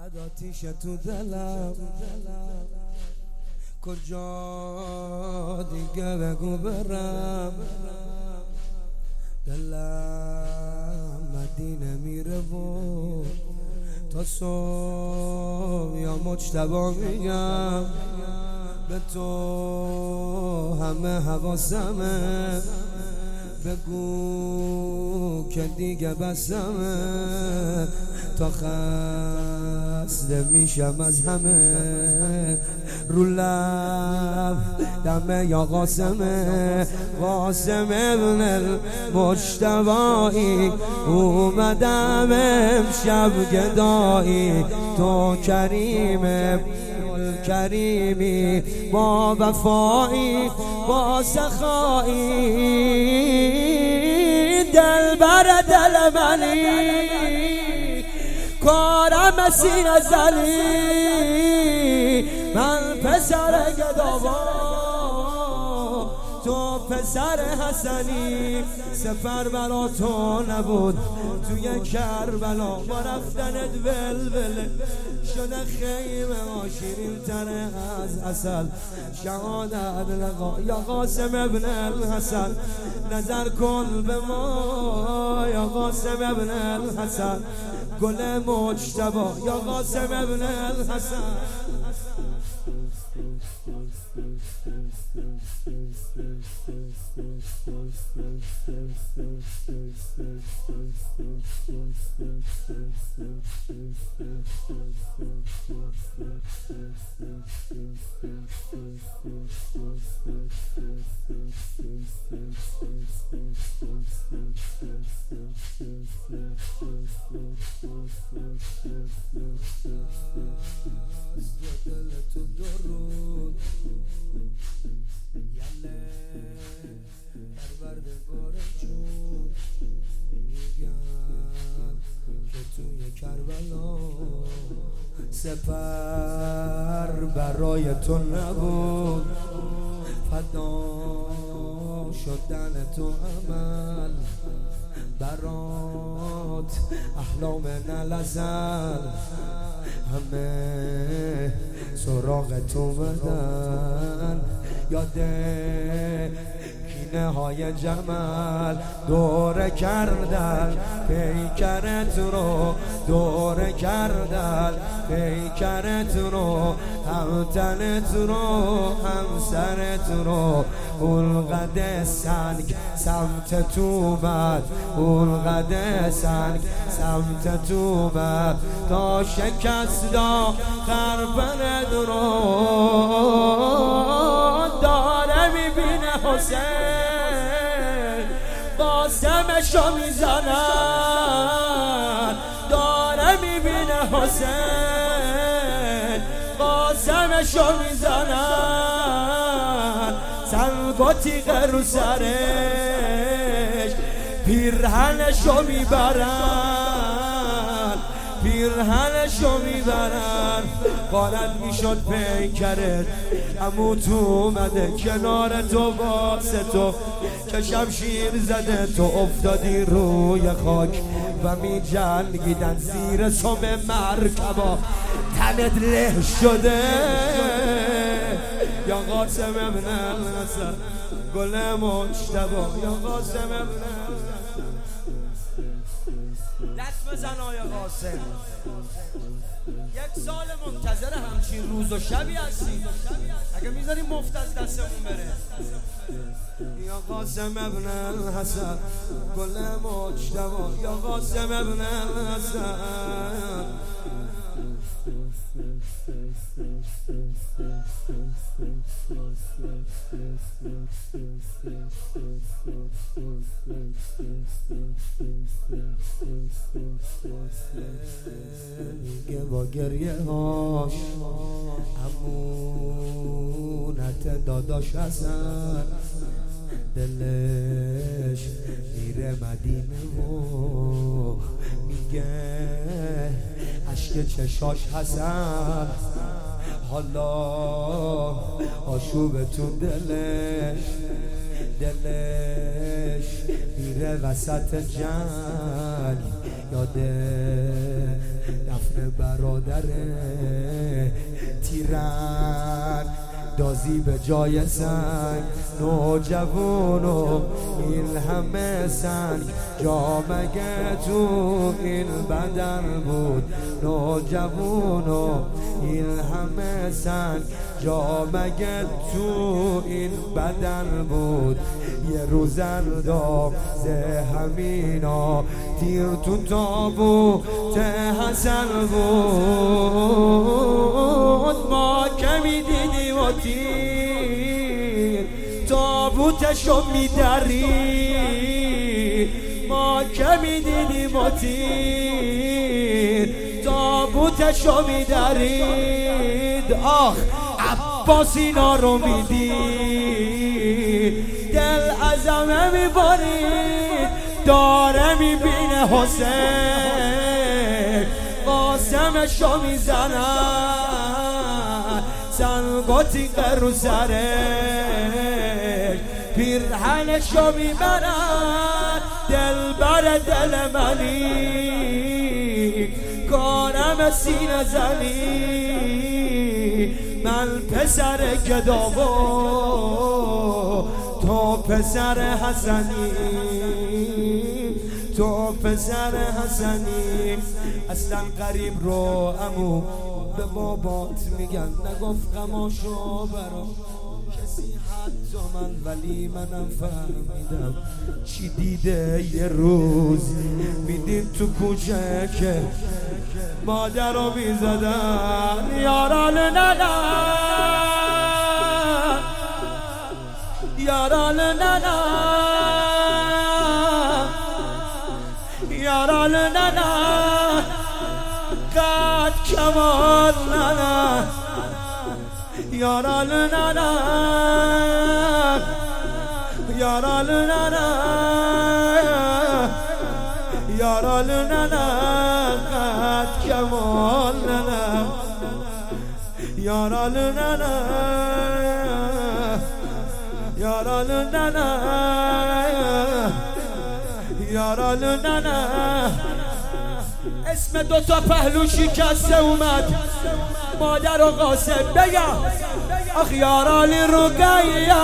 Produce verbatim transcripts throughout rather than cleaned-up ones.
آتیش تو دلم کجا دیگه بگو برم، دلم مدینه میره و تا صبح یا مجتبا میگم به تو همه حواسمه، بگو که دیگه بسمه تا خسته میشم از همه، رو لب دمه یا قاسمه قاسم ابن المجتبایی اومدم امشب گدایی، تو کریم کریمی با وفایی با سخایی، دل بر دل منی کارم سینه زلی، من پسر گداوا تو پسر حسنی، سفر برا تو نبود توی کربلا با رفتنت ولوله شده خیمه ما شیرین تره از عسل، شهادت لقا یا قاسم ابن الحسن، نظر کن به ما یا قاسم ابن الحسن، گل مجتبا یا قاسم ابن الحسن. سپر برای تو نبود فدا شدن تو عمل، برات احلام نلزل همه سراغ تو بدن، یاده کینه های جمل دوره کردن پیکرت رو، دوره کردن پیکرت رو، هم تنت رو هم سرت رو، اون قد سنگ سمت تو اومد، اون قد سنگ سمت تو اومد تا شکست دا خربنت رو، داره میبینه حسین قاسمشو میزنن، داره میبینه حسین قاسمشو میزنن، سنگ و تیغ رو سرش پیرهنشو میبرن، پیرهنشو میبرن، قارت میشد پیکرت امو تو اومده کنار تو واسه تو که شمشیر زده، تو افتادی روی خاک و می جنگیدن زیر سم مرکبا تنت له شده، یا قاسم ابن الحسن گل مجتبا یا قاسم ابن الحسن. دست بزن آیا قاسم، یک سال منتظر همچین روز و شبی هستی، اگه میذاری مفت از دستمون بره. یا قاسم ابن الحسن گل مجتبا یا قاسم ابن الحسن. میگه با گریه هاش امونت داداش حسن، دلش میره مدینه و میگه عشق چشاش حسن، حالا آشوب تو دلش، دلش میره وسط جنگ، یاده دفن برادر تیرن دازی به جای سنگ نوجوان و این همه سنگ جا مگه تو این بدن بود نوجوان و این همه سنگ جا مگه تو این بدن بود یه روز انداز همینا تیر تو تابوت حسن بود ما که میدیدیم و تیر تابوتشو میدرید ما که میدیدیم و تیر تابوتشو میدرید آخ عباس اینا رو میدید دل ازمه میبارید داره میبینه حسین قاسمشو میزنن سنگاتی رو سرش پیرهنشو میبرن دل بر دل منی کارم سینه زنی من پسر گداوا تو پسر حسنی تو پسر حسنی اصلا قریب رو امو به بابات میگن نگفت غماشو برا کسی حتی من ولی منم فهمیدم چی دیده یه روز میدید تو کوچه که مادر رو میزدن یاران ننه یاران ننه یاران ننه قد کمال ننه یاران ننه یاران ننه یاران ننه قد کمال ننه یاران ننه یاران ننه یاران ننه اسم دوتا پهلو شکسته اومد مادر و قاسم بگم آخ یاران رقیه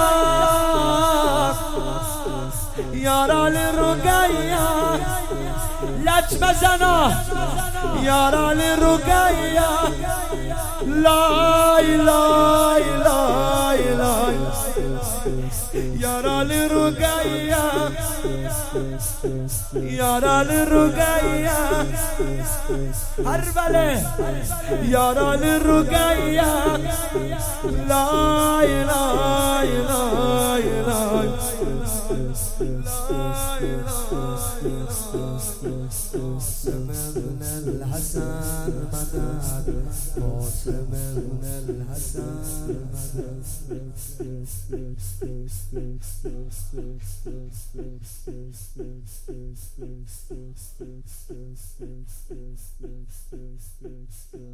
یاران رقیه لط بزنا یاران رقیه لای لای لای لای یاران رقیه یاران رقیه هر بله یاران رقیه لای لای لای لای قاسم ابن الحسن مدد قاسم ابن الحسن مدد